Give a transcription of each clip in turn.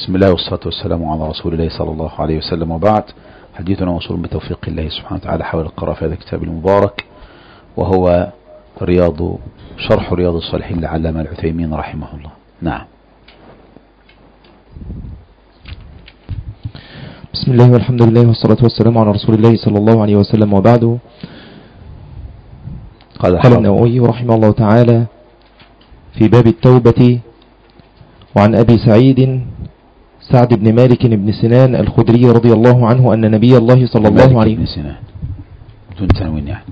بسم الله والصلاة والسلام على رسول الله صلى الله عليه وسلم، وبعد. حديثنا وصول بتوفيق الله سبحانه وتعالى حول القراءة في هذا الكتاب المبارك، وهو شرح رياض الصالحين لعلامة العثيمين رحمه الله. نعم. بسم الله والحمد لله والصلاة والسلام على رسول الله صلى الله عليه وسلم، وبعد. قال النووي رحمه الله تعالى في باب التوبة: وعن أبي سعيد سعد بن مالك بن سنان الخدري رضي الله عنه أن نبي الله صلى الله عليه وسلم بدون تنوين يعني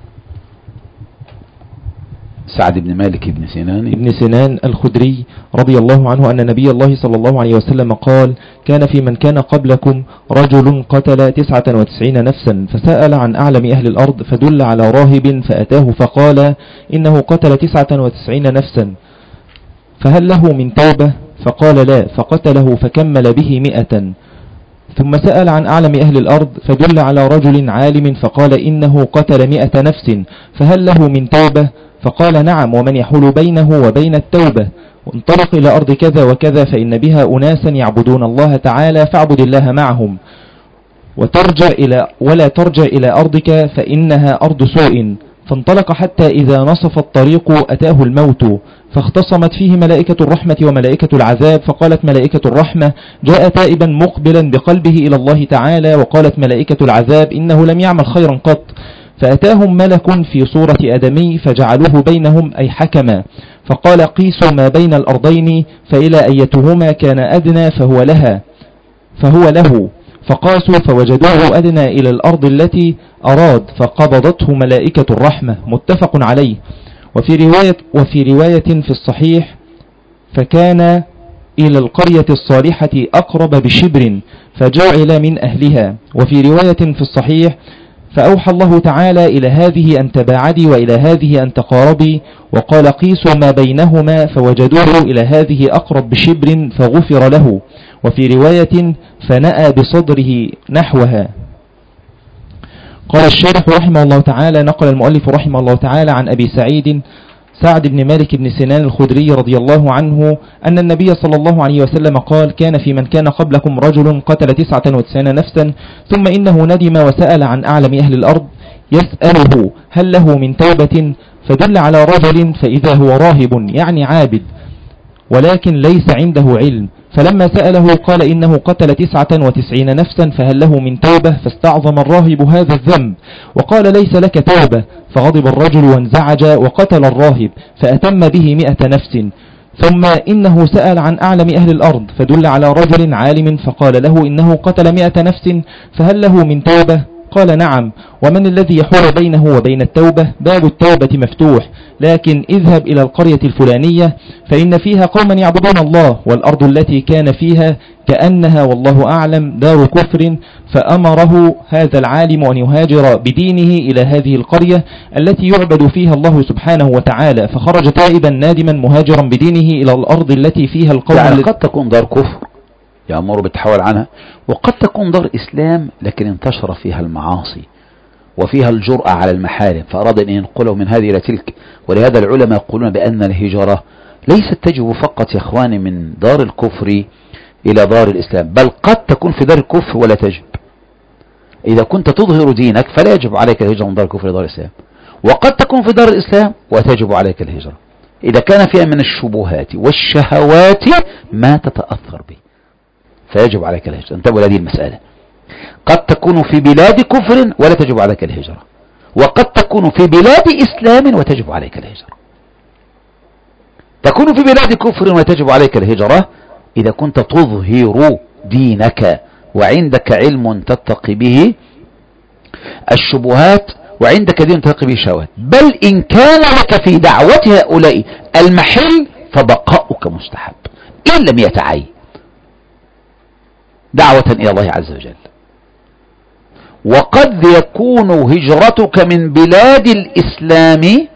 سعد بن مالك بن سنان الخدري رضي الله عنه أن نبي الله صلى الله عليه وسلم قال: كان في من كان قبلكم رجل قتل 99 نفسا، فسأل عن أعلم أهل الأرض فدل على راهب فأتاه فقال: إنه قتل 99 نفسا، فهل له من توبة؟ فقال: لا، فقتله فكمل به 100. ثم سأل عن أعلم أهل الأرض فدل على رجل عالم فقال: إنه قتل 100 نفس، فهل له من توبة؟ فقال: نعم، ومن يحول بينه وبين التوبة؟ وانطلق إلى أرض كذا وكذا فإن بها أناسا يعبدون الله تعالى فاعبد الله معهم، ولا ترجع إلى أرضك فإنها أرض سوء. فانطلق حتى إذا نصف الطريق أتاه الموت، فاختصمت فيه ملائكة الرحمة وملائكة العذاب، فقالت ملائكة الرحمة: جاء تائبا مقبلا بقلبه إلى الله تعالى، وقالت ملائكة العذاب: إنه لم يعمل خيرا قط. فأتاهم ملك في صورة آدمي فجعلوه بينهم أي حكما، فقال: قيسوا ما بين الأرضين فإلى أيتهما كان أدنى فهو له، فقاسوا فوجدوه أدنى إلى الأرض التي أراد، فقبضته ملائكة الرحمة. متفق عليه. وفي رواية في الصحيح: فكان إلى القرية الصالحة أقرب بشبر فجعل من أهلها. وفي رواية في الصحيح: فأوحى الله تعالى إلى هذه أن تباعدي وإلى هذه أن تقاربي، وقال: قيسوا ما بينهما فوجدوه إلى هذه أقرب بشبر فغفر له. وفي رواية: فنأى بصدره نحوها. قال الشارح رحمه الله تعالى: نقل المؤلف رحمه الله تعالى عن أبي سعيد سعد بن مالك بن سنان الخدري رضي الله عنه أن النبي صلى الله عليه وسلم قال: كان في من كان قبلكم رجل قتل 99 نفسا، ثم إنه ندم وسأل عن أعلم أهل الأرض يسأله: هل له من توبة؟ فدل على رجل فإذا هو راهب يعني عابد، ولكن ليس عنده علم، فلما سأله قال: إنه قتل 99 نفسا، فهل له من توبة؟ فاستعظم الراهب هذا الذنب وقال: ليس لك توبة. فغضب الرجل وانزعج وقتل الراهب فأتم به 100 نفس. ثم إنه سأل عن أعلم أهل الأرض فدل على رجل عالم فقال له: إنه قتل 100 نفس، فهل له من توبة؟ قال: نعم، ومن الذي يحول بينه وبين التوبة؟ باب التوبة مفتوح، لكن اذهب إلى القرية الفلانية فإن فيها قوما يعبدون الله، والأرض التي كان فيها كأنها والله أعلم دار كفر. فأمره هذا العالم أن يهاجر بدينه إلى هذه القرية التي يعبد فيها الله سبحانه وتعالى، فخرج تائبا نادما مهاجرا بدينه إلى الأرض التي فيها القوم. يعني قد تكون دار كفر يأمر بالتحول عنها، وقد تكون دار إسلام لكن انتشر فيها المعاصي وفيها الجرأة على المحارم، فأراد أن ينقله من هذه إلى تلك. ولهذا العلماء يقولون بأن الهجرة ليست تجب فقط يا إخواني من دار الكفر إلى دار الإسلام، بل قد تكون في دار الكفر ولا تجب. إذا كنت تظهر دينك فلا يجب عليك الهجرة من دار الكفر إلى دار الإسلام، وقد تكون في دار الإسلام وتجب عليك الهجرة إذا كان فيها من الشبهات والشهوات ما تتأثر به، فيجب عليك الهجرة. انتبهوا لهذه المسألة. قد تكون في بلاد كفر ولا تجب عليك الهجرة، وقد تكون في بلاد إسلام وتجب عليك الهجرة. تكون في بلاد كفر وتجب عليك الهجرة إذا كنت تظهر دينك وعندك علم تتقي به الشبهات وعندك دين تتقي به الشهوات، بل إن كان لك في دعوة هؤلاء المحل فبقاؤك مستحب إن لم يتعين دعوة إلى الله عز وجل. وقد يكون هجرتك من بلاد الإسلام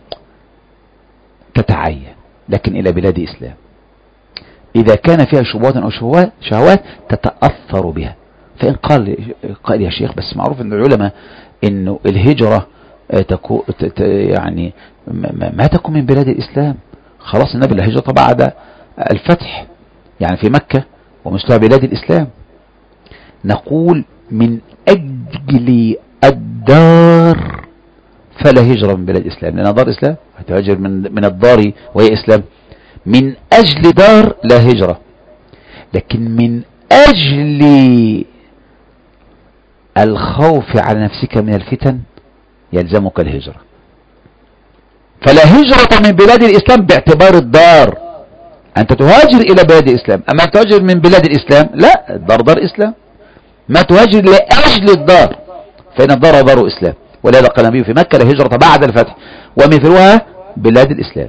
تتعين لكن إلى بلاد إسلام إذا كان فيها شبهات أو شهوات تتأثر بها. فإن قال يا شيخ بس معروف أن العلماء أنه الهجرة يعني ما تكون من بلاد الإسلام، خلاص النبي الهجرة بعد الفتح، يعني في مكة ومثلها بلاد الإسلام. نقول من أجل الدار فلا هجرة من بلاد الإسلام، لأنها دار إسلام، هتهاجر من الدار وهي إسلام. من أجل دار لا هجرة، لكن من أجل الخوف على نفسك من الفتن يلزمك الهجرة. فلا هجرة من بلاد الإسلام باعتبار الدار، أنت تهاجر إلى بلاد الإسلام. أما تهاجر من بلاد الإسلام لا، الدار دار إسلام، ما تهاجر لأجل الدار، فإن الدار دار إسلام. ولهذا قال النبي في مكة لا هجرة بعد الفتح ومثلها بلاد الإسلام.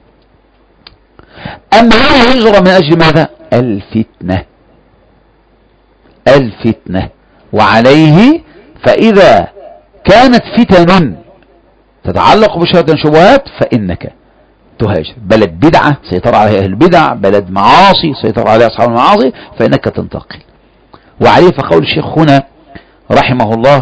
أما الهجرة من أجل ماذا؟ الفتنة. الفتنة. وعليه فإذا كانت فتن تتعلق بشبهات فإنك تهاجر. بلد بدعة سيطر عليها أهل البدع، بلد معاصي سيطر عليها أصحاب المعاصي، فإنك تنتقل. وعليه فقول الشيخ هنا رحمه الله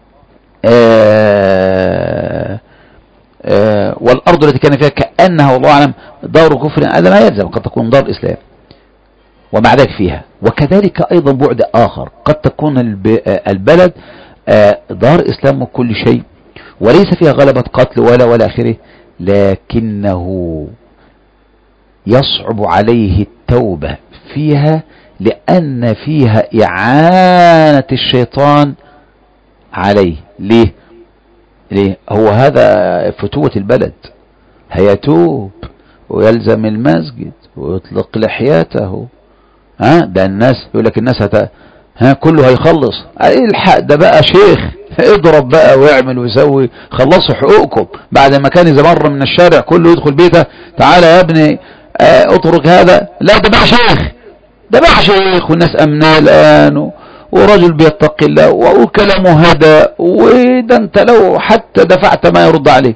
والأرض التي كان فيها كأنها والله أعلم دار كفر، هذا ما يلزم، قد تكون دار إسلام ومع ذلك فيها. وكذلك أيضا بعد آخر، قد تكون البلد دار إسلام وكل شيء وليس فيها غلبة قتل ولا آخره، لكنه يصعب عليه التوبة فيها لأن فيها إعانة الشيطان عليه. ليه؟ هو هذا فتوة البلد، هيتوب ويلزم المسجد ويطلق لحياته. ده الناس يقول لك الناس كله هيخلص، الحق ده بقى شيخ، اضرب بقى ويعمل ويسوي، خلصوا حقوقكم. بعد ما كان إذا مر من الشارع كله يدخل بيته، تعالى يا ابني اترك هذا، لا ده بقى شيخ، ده بقى شيخ، والناس أمناه الآن، ورجل بيتقي الله وكلامه هدى، وده انت لو حتى دفعت ما يرد عليه.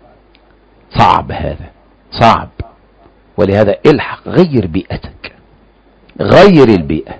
صعب، هذا صعب. ولهذا الحق غير بيئتك، غير البيئة،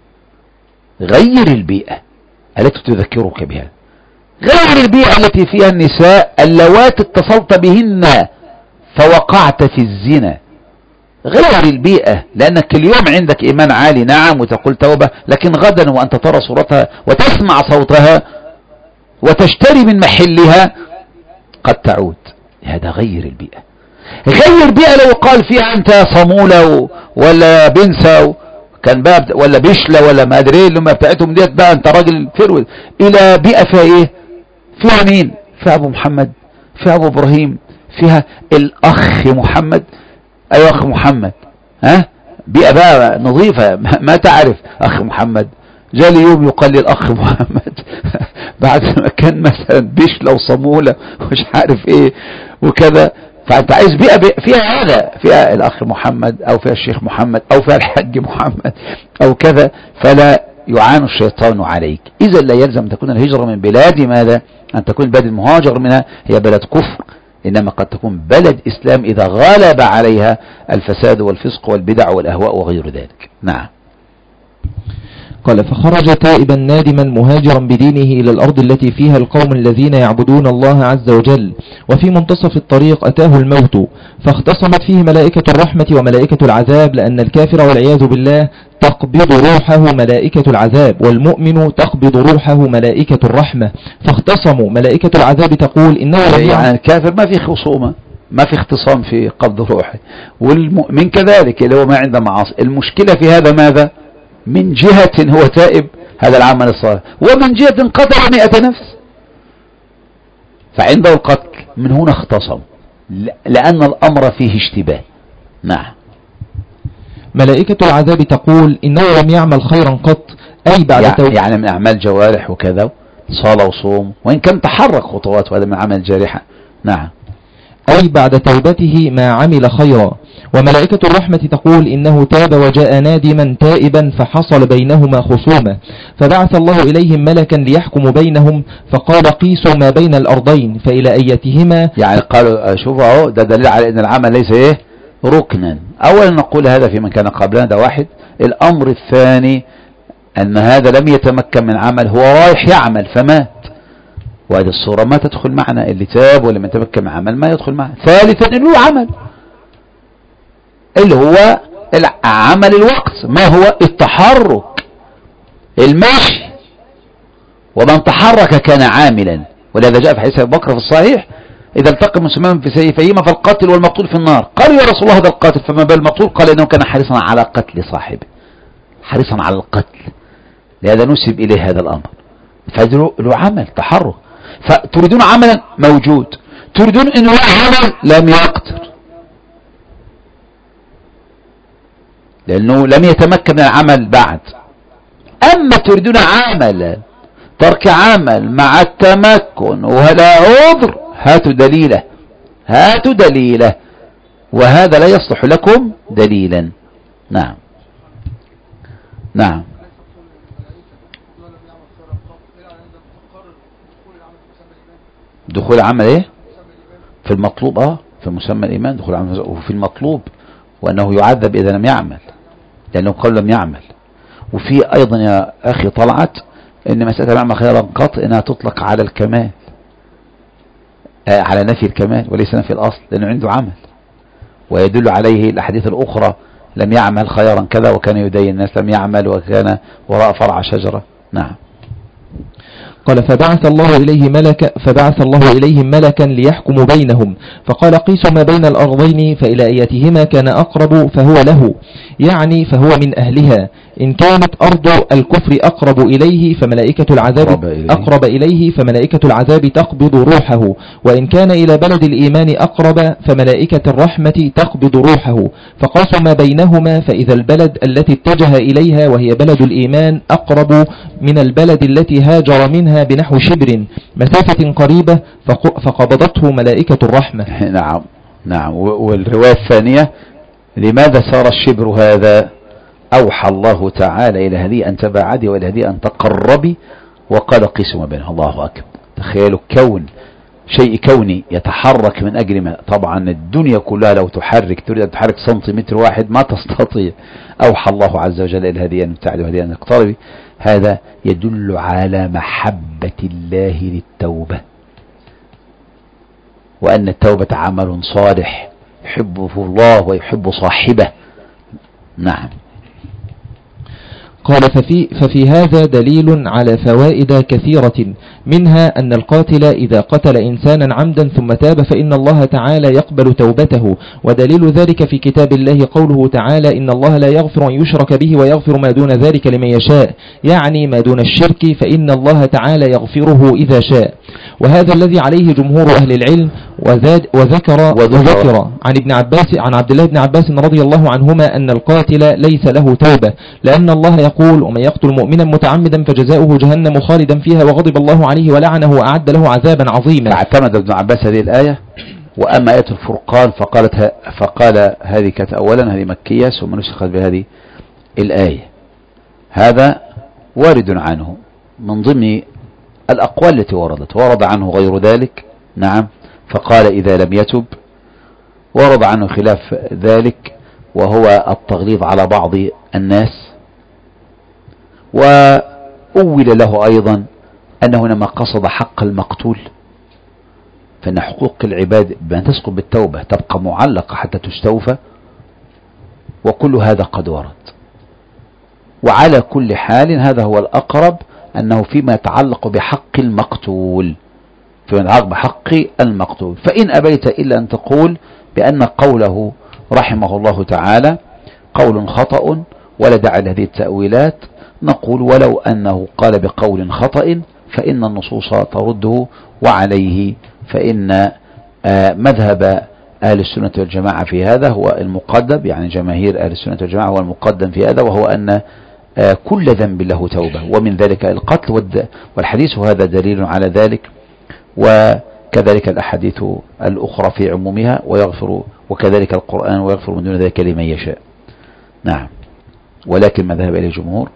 غير البيئة التي تذكرك بها، غير البيئة التي فيها النساء اللواتي اتصلت بهن فوقعت في الزنا. غير البيئة، لأنك اليوم عندك إيمان عالي نعم وتقول توبة، لكن غدا وأنت ترى صورتها وتسمع صوتها وتشتري من محلها قد تعود. هذا غير البيئة. غير البيئة لو قال فيها أنت صمولة ولا بنسة كان باب ولا بشلة ولا ما أدري لما بتاعتهم ديت بقى أنت راجل فرود، إلى بيئة فيها إيه؟ فيها مين؟ فيها أبو محمد، فيها أبو إبراهيم، فيها الأخ محمد. أيوة أخ محمد، بيئة بقى نظيفة، ما تعرف أخ محمد. جاء لي يوم يقال لي الأخ محمد بعد ما كان مثلا بشلة وصمولة ومش عارف إيه وكذا. فأنت عايز بيئة فيها هذا، فيها الأخ محمد أو فيها الشيخ محمد أو فيها الحج محمد أو كذا، فلا يعان الشيطان عليك. إذا لا يلزم تكون الهجرة من بلاد ماذا؟ أن تكون البلد المهاجر منها هي بلد كفر، إنما قد تكون بلد إسلام إذا غلب عليها الفساد والفسق والبدع والأهواء وغير ذلك. نعم. قال فخرج تائبا نادما مهاجرا بدينه إلى الأرض التي فيها القوم الذين يعبدون الله عز وجل، وفي منتصف الطريق أتاه الموت فاختصمت فيه ملائكة الرحمة وملائكة العذاب، لأن الكافر والعياذ بالله تقبض روحه ملائكة العذاب، والمؤمن تقبض روحه ملائكة الرحمة، فاختصموا. ملائكة العذاب تقول إنه يعني الكافر ما في خصومة، ما في اختصام في قبض روحه، والمؤمن كذلك اللي هو ما عنده معاصي. المشكلة في هذا ماذا؟ من جهة هو تائب هذا العمل الصالح، ومن جهة قتل 100 نفس فعنده القتل. من هنا اختصم لأن الأمر فيه اشتباه. نعم. ملائكة العذاب تقول إنه لم يعمل خيرا قط، أي بعد يعني من أعمال جوارح وكذا، صلاة وصوم، وإن كان تحرك خطوات وهذا من عمل جارحة. نعم. أي بعد توبته ما عمل خيرا. وملائكة الرحمة تقول إنه تاب وجاء نادما تائبا فحصل بينهما خصومة، فبعث الله إليهم ملكا ليحكم بينهم، فقال قيسوا ما بين الأرضين فإلى أيتهما. يعني قالوا شوفوا اهو، ده دليل على أن العمل ليس إيه ركنا. أولا نقول هذا في من كان قبلنا، ده واحد. الأمر الثاني أن هذا لم يتمكن من عمل، هو رايح يعمل فمات، وهذه الصورة ما تدخل معنا. اللي تاب ولم يتمكن من عمل ما يدخل معنا. ثالثا اللي هو عمل اللي هو عمل الوقت ما هو التحرك المشي، ومن تحرك كان عاملا. ولهذا جاء في حديث أبي بكر في الصحيح إذا التقى المسلمان في سيفيهما فالقاتل والمقتول في النار. قال يا رسول الله هذا القاتل فما بال المقتول؟ قال إنه كان حريصا على قتل صاحبه، حريصا على القتل، لهذا نسب إليه هذا الأمر. فله عمل تحرك. فتريدون عملا موجود، تريدون إنه عمل لم يقتر لأنه لم يتمكن من العمل بعد. أما تريدون عملا ترك عمل مع التمكن ولا عذر، هاتوا دليله، هاتوا دليله، وهذا لا يصلح لكم دليلا. نعم نعم. دخول عمل ايه في المطلوب؟ في مسمى الإيمان دخول عمل، وفي المطلوب وأنه يعذب إذا لم يعمل لأنه قال لم يعمل. وفي أيضا يا أخي طلعت إن مسألة يعمل خيرا قط إنها تطلق على الكمال، على نفي الكمال وليس نفي الأصل، لأنه عنده عمل، ويدل عليه الأحاديث الأخرى لم يعمل خيرا كذا وكان يدين الناس، لم يعمل وكان وراء فرع شجرة. نعم. قال فبعث الله إليهم ملكا ليحكم بينهم، فقال قيسوا ما بين الأرضين فإلى أيتهما كان أقرب فهو له، يعني فهو من أهلها. إن كانت أرض الكفر أقرب إليه فملائكة العذاب تقبض روحه، وإن كان إلى بلد الإيمان أقرب فملائكة الرحمة تقبض روحه. فقاسوا ما بينهما، فإذا البلد التي اتجه إليها وهي بلد الإيمان أقرب من البلد التي هاجر منها بنحو شبر مسافة قريبة فقبضته ملائكة الرحمة. نعم نعم. والرواية الثانية لماذا صار الشبر هذا؟ أوحى الله تعالى إلى هذه أن تباعدي وإلى هذه أن تقربي، وقال قسم بينها. الله أكبر. تخيلوا كون شيء كوني يتحرك من أجل ما. طبعا الدنيا كلها لو تحرك تريد أن تحرك سنتيمتر واحد ما تستطيع. أوحى الله عز وجل إلى هذه أن تبتعدي وهذه أن تقتربي. هذا يدل على محبة الله للتوبة، وأن التوبة عمل صالح يحبه الله ويحب صاحبه. نعم. قال ففي هذا دليل على فوائد كثيرة، منها أن القاتل إذا قتل إنسانا عمدا ثم تاب فإن الله تعالى يقبل توبته، ودليل ذلك في كتاب الله قوله تعالى إن الله لا يغفر أن يشرك به ويغفر ما دون ذلك لمن يشاء، يعني ما دون الشرك فإن الله تعالى يغفره إذا شاء. وهذا الذي عليه جمهور أهل العلم. وذكر عن عبد الله بن عباس رضي الله عنهما أن القاتل ليس له توبة، لأن الله يقول ومن يقتل مؤمنا متعمدا فجزاؤه جهنم خالدا فيها وغضب الله عليه ولعنه وأعد له عذابا عظيما. اعتمد ابن عباس هذه الآية. وأما آية الفرقان فقال هذه كانت أولا هذه مكية ثم نسخت بهذه الآية. هذا وارد عنه من ضمن الأقوال التي ورد عنه غير ذلك. نعم. فقال إذا لم يتب. ورد عنه خلاف ذلك وهو التغليظ على بعض الناس. وأول له أيضا أنه لما قصد حق المقتول فإن حقوق العباد بأن تسقط بالتوبة تبقى معلقة حتى تستوفى، وكل هذا قد ورد. وعلى كل حال هذا هو الأقرب، أنه فيما يتعلق بحق المقتول، فيما يتعلق بحق المقتول. فإن أبيت إلا أن تقول بأن قوله رحمه الله تعالى قول خطأ ولا داعي لهذه التأويلات، نقول ولو أنه قال بقول خطأ فإن النصوص ترده، وعليه فإن مذهب أهل السنة والجماعة في هذا هو المقدم، يعني جماهير أهل السنة والجماعة هو المقدم في هذا، وهو أن كل ذنب له توبة، ومن ذلك القتل، والحديث هذا دليل على ذلك، وكذلك الأحاديث الأخرى في عمومها، وكذلك القرآن ويغفر من دون ذلك لمن يشاء. نعم. ولكن ما ذهب إليه الجمهور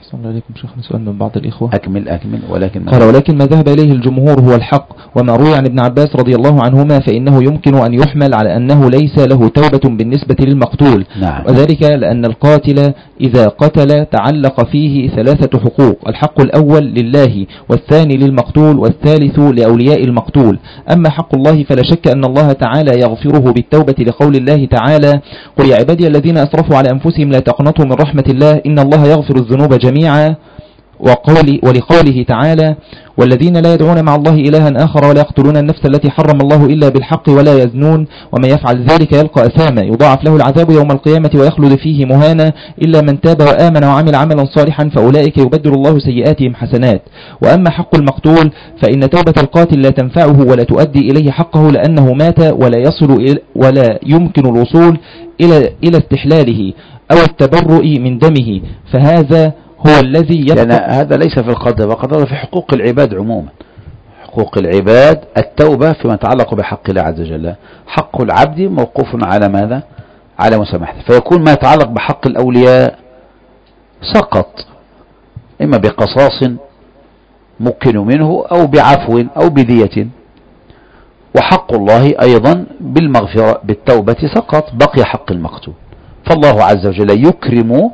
أحسن الله عليكم شيخنا. سؤال من بعض الإخوة. أكمل ولكن ما ذهب إليه الجمهور هو الحق، وما روي عن ابن عباس رضي الله عنهما فإنه يمكن أن يحمل على أنه ليس له توبة بالنسبة للمقتول. نعم. وذلك لأن القاتل إذا قتل تعلق فيه 3 حقوق: الحق الأول لله، والثاني للمقتول، والثالث لأولياء المقتول. أما حق الله فلا شك أن الله تعالى يغفره بالتوبة، لقول الله تعالى: قل يا عبادي الذين أسرفوا على أنفسهم لا تقنطوا من رحمة الله إن الله يغفر الذنوب جميعا. ولقوله تعالى: والذين لا يدعون مع الله إلها آخر ولا يقتلون النفس التي حرم الله إلا بالحق ولا يزنون ومن يفعل ذلك يلقى أثاما يضاعف له العذاب يوم القيامة ويخلد فيه مهانا إلا من تاب وآمن وعمل عملا صالحا فأولئك يبدل الله سيئاتهم حسنات. وأما حق المقتول فإن توبة القاتل لا تنفعه ولا تؤدي إليه حقه، لأنه مات ولا يمكن الوصول إلى استحلاله أو التبرؤ من دمه، فهذا هو الذي لأن هذا ليس في القدر، وقد في حقوق العباد عموما. حقوق العباد التوبة فيما يتعلق بحق الله عز وجل. حق العبد موقوف على ماذا؟ على مسامحته. فيكون ما يتعلق بحق الأولياء سقط، إما بقصاص ممكن منه أو بعفو أو بدية. وحق الله أيضا بالمغفرة بالتوبة سقط، بقي حق المقتول. فالله عز وجل يكرم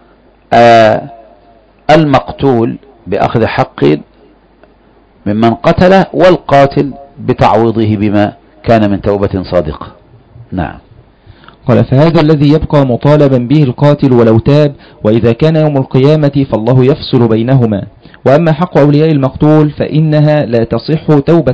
المقتول بأخذ حق ممن قتله، والقاتل بتعويضه بما كان من توبة صادقة. نعم. قال: فهذا الذي يبقى مطالبا به القاتل ولو تاب، وإذا كان يوم القيامة فالله يفصل بينهما. وأما حق أولياء المقتول فإنها لا تصح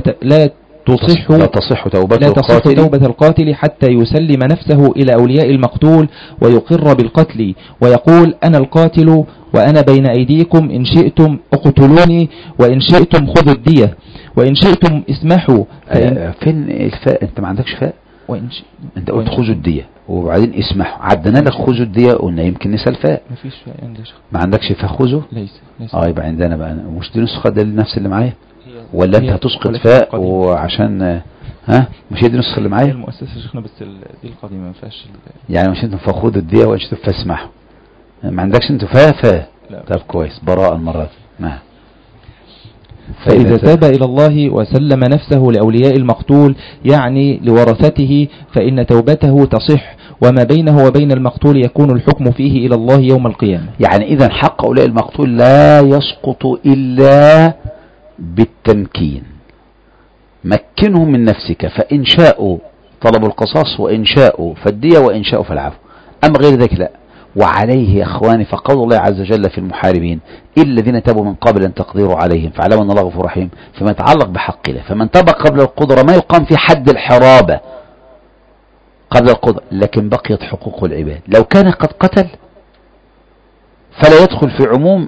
توبة القاتل حتى يسلم نفسه إلى أولياء المقتول ويقر بالقتل ويقول: أنا القاتل وأنا بين أيديكم، إن شئتم اقتلوني وإن شئتم خذوا الدية وإن شئتم اسمحوا. فين الفاء؟ أنت ما عندكش فاء. أنت قلت خذوا الدية وبعدين اسمحوا، عدنا لك خذوا الدية، قلنا يمكن نسأل فاء. ما فيش فاء عندك. ما عندكش فاء خذوا؟ ليس. يبقى عندنا بقى. مش دي نسخة ده نفس اللي معايا، ولا أنت هتسقط فاء وعشان مش هي دي النسخة اللي معايا؟ المؤسسة شيخنا بس دي القديمة ما فيهاش يعني مش انتم فخذوا الدية وانتم فاسمحوا، ما عندكش انتم فاء. طب كويس، براءة المرات. نعم. فإذا تاب إلى الله وسلم نفسه لأولياء المقتول يعني لورثته فإن توبته تصح، وما بينه وبين المقتول يكون الحكم فيه إلى الله يوم القيامة. يعني إذن حق أولياء المقتول لا يسقط إلا بالتمكين. مكنهم من نفسك، فإن شاءوا طلبوا القصاص وإن شاءوا فالدية وإن شاءوا فالعفو، أما غير ذلك لا. وعليه يا أخواني فقول الله عز وجل في المحاربين: إلا الذين تابوا من قبل أن تقدروا عليهم فاعلموا أن الله غفور رحيم. فيما يتعلق بحق الله، فمن تاب قبل القدرة ما يقام في حد الحرابة قبل القدرة، لكن بقيت حقوق العباد. لو كان قد قتل فلا يدخل في عموم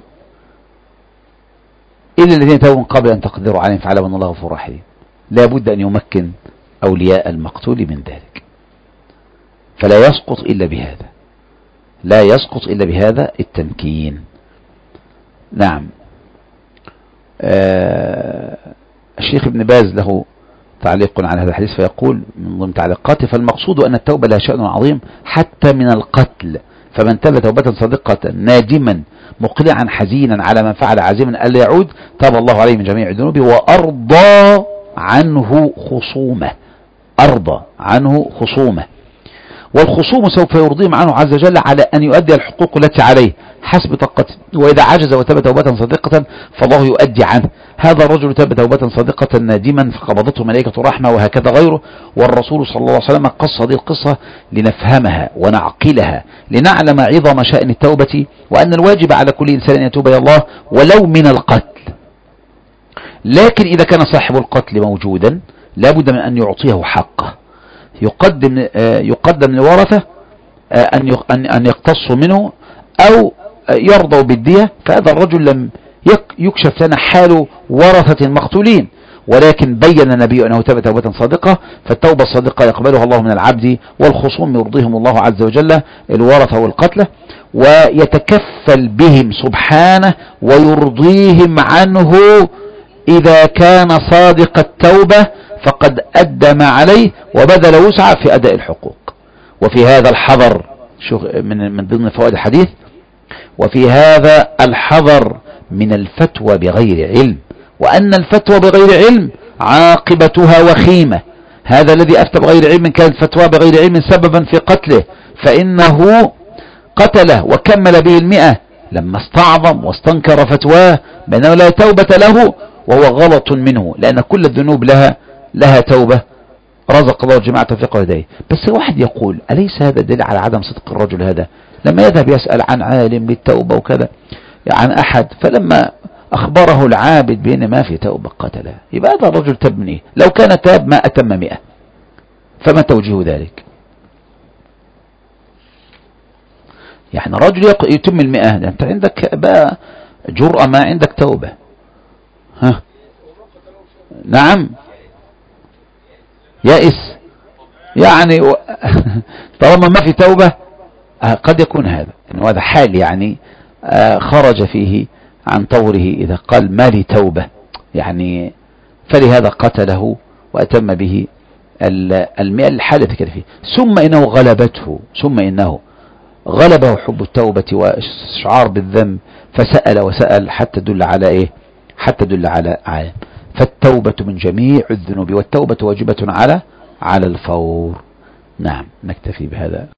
إلا الذين تابوا من قبل أن تقدروا عليهم فاعلموا أن الله غفور رحيم. لا بد أن يمكن أولياء المقتول من ذلك، فلا يسقط إلا بهذا، لا يسقط إلا بهذا التمكين. نعم. الشيخ ابن باز له تعليق على هذا الحديث فيقول من ضمن تعليقاته: فالمقصود أن التوبة لها شأن عظيم حتى من القتل، فمن تاب توبة صادقة نادما مقلعا حزينا على من فعل عازما ألا يعود تاب الله عليه من جميع ذنوبه وأرضى عنه خصومه. أرضى عنه خصومه، والخصوم سوف يرضيهم عنه عز وجل على أن يؤدي الحقوق التي عليه حسب طاقته، وإذا عجز وتاب توبة صادقة فالله يؤدي عنه. هذا الرجل تاب توبة صادقة نادما فقبضته ملائكة الرحمة، وهكذا غيره. والرسول صلى الله عليه وسلم قص هذه القصة لنفهمها ونعقلها، لنعلم عظم شأن التوبة، وأن الواجب على كل إنسان أن يتوب إلى الله ولو من القتل. لكن إذا كان صاحب القتل موجودا لا بد من أن يعطيه حقه، يقدم لورثه أن يقتصوا منه أو يرضوا بالدية. فهذا الرجل لم يكشف لنا حال ورثة المقتولين، ولكن بين النبي أنه تاب توبة صادقة، فالتوبة الصادقة يقبلها الله من العبد، والخصوم يرضيهم الله عز وجل الورثة والقتلة، ويتكفل بهم سبحانه ويرضيهم عنه إذا كان صادق التوبة فقد أدى ما عليه وبذل وسعه في أداء الحقوق. وفي هذا الحظر من ضمن فوائد الحديث وفي هذا الحذر من الفتوى بغير علم، وأن الفتوى بغير علم عاقبتها وخيمة. هذا الذي أفتى بغير علم كانت فتوى بغير علم سببا في قتله، فإنه قتله وكمل به 100 لما استعظم واستنكر فتواه بأنه لا توبة له، وهو غلط منه، لأن كل الذنوب لها توبة. رزق الله جماعة توفيق وهداية. بس واحد يقول أليس هذا دليل على عدم صدق الرجل هذا لما يذهب يسأل عن عالم بالتوبة وكذا عن أحد، فلما أخبره العابد بأن ما في توبة قتله، يبقى هذا الرجل تاب من إيه؟ لو كان تاب ما أتم 100، فما توجيه ذلك؟ يعني رجل يتم 100، أنت عندك بقى جرأة ما عندك توبة. ها نعم يائس يعني طالما ما في توبة قد يكون هذا إنه هذا حال يعني خرج فيه عن طوره إذا قال ما لي توبة يعني، فلهذا قتله وأتم به 100 الحالة كده فيه. ثم إنه غلبه حب التوبة وإشعار بالذنب، فسأل وسأل حتى دل على إيه؟ حتى دل على عالم. فالتوبة من جميع الذنوب، والتوبة واجبة على الفور. نعم، نكتفي بهذا.